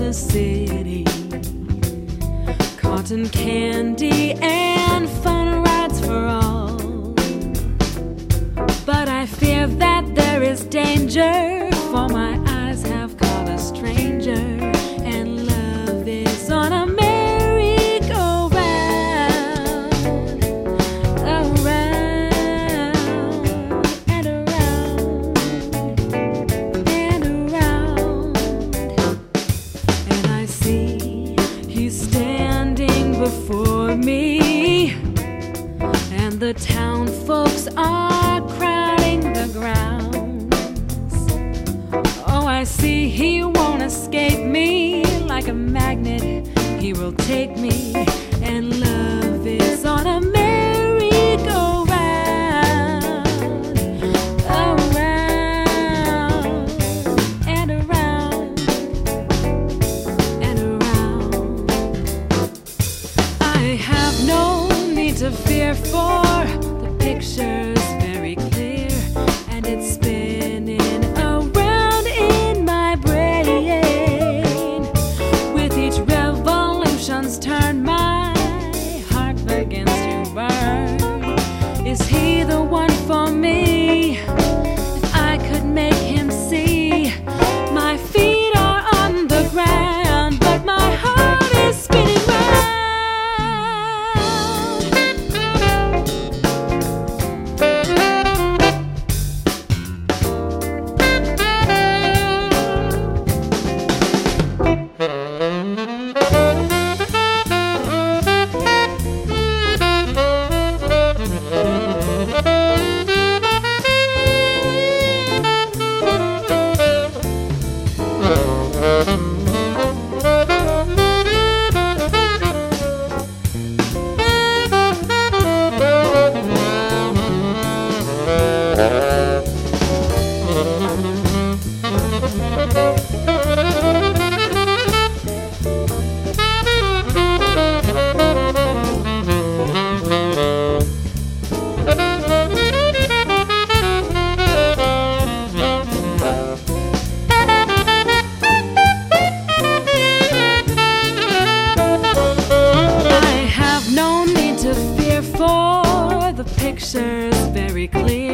the city. Cotton candy and fun rides for all. But I fear that there is danger, for my eyes have caught a stranger, and love is on a merry-go-round, around and around and around. And I see he's standing before me, and the town folks are crowding the grounds. Oh, I see he won't escape me. Like a magnet, he will take me, and love is on a merry-go-round, around and around and around. I have no need to fear, for the picture's very clear, and it's spinning around in my brain. With each revolution's turn, my heart begins to burn. Is he the one for me? If I could make him see, my feet are on the ground, but my heart is spinning round. For the picture's very clear.